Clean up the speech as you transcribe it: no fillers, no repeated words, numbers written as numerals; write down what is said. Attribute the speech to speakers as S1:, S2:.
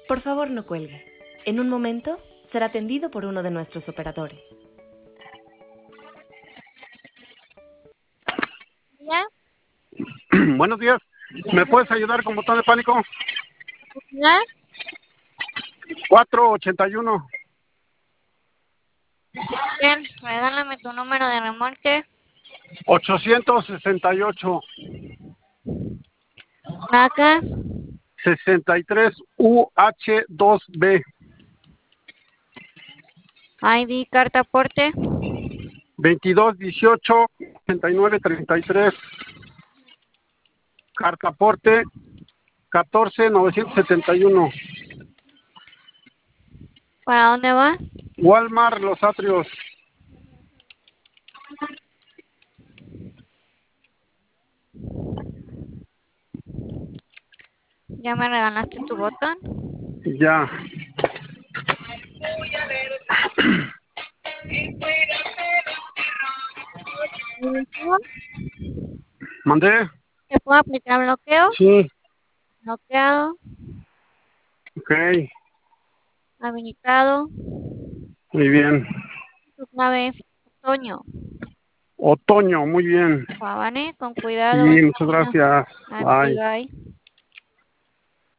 S1: Por favor, no cuelgue. En un momento será atendido por uno de nuestros operadores.
S2: ¿Ya?
S3: Buenos días. ¿Me puedes ayudar con botón de pánico?
S2: ¿Ya?
S3: 481.
S2: Bien, regálame tu número de remolque.
S3: 868.
S2: Placa.
S3: 63UH2B.
S2: ID, carta aporte.
S3: 2218 8933. Carta aporte 14971.
S2: ¿Para dónde va?
S3: Walmart Los Atrios.
S2: ¿Ya me regalaste tu botón?
S3: Ya. ¿Mandé?
S2: ¿Te puedo aplicar bloqueo?
S3: Sí.
S2: Bloqueado.
S3: Ok.
S2: Habilitado.
S3: Muy bien.
S2: Tu clave es otoño.
S3: Otoño, muy bien.
S2: Pavane, con
S3: Sí,
S2: cuidado, buen
S3: muchas
S2: camino.
S3: gracias.
S2: A ti,
S3: Bye.
S2: bye.